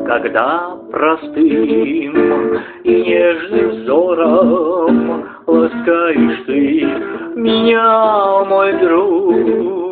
когда простым и нежным взором ласкаешь ты меня, мой друг,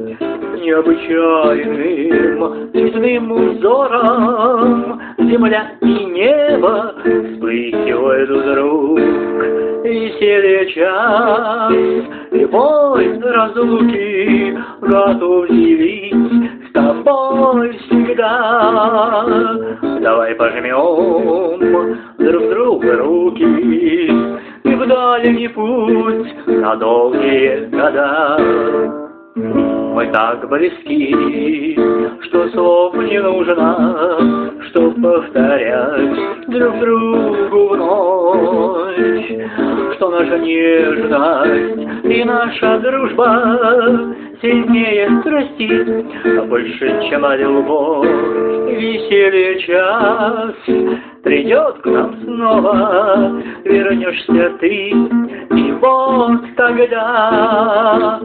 необычайным лесным узором земля и небо вспыхивают вдруг. Веселье час и боль разлуки готов делить с тобой всегда. Давай пожмем друг другу руки и в дальний путь на долгие года. Мы так близки, что слов не нужно, чтоб повторять друг другу вновь, что наша нежность и наша дружба сильнее страсти, а больше, чем любовь. Веселье час придет к нам снова, вернешься ты, и вот тогда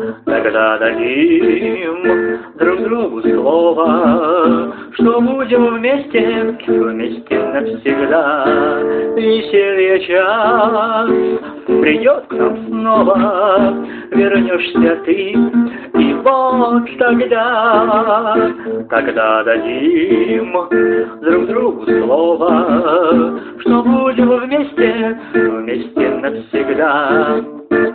дадим друг другу слово, что будем вместе навсегда. Веселье час придет к нам снова, вернешься ты, и вот тогда дадим друг другу слово, что будем вместе навсегда.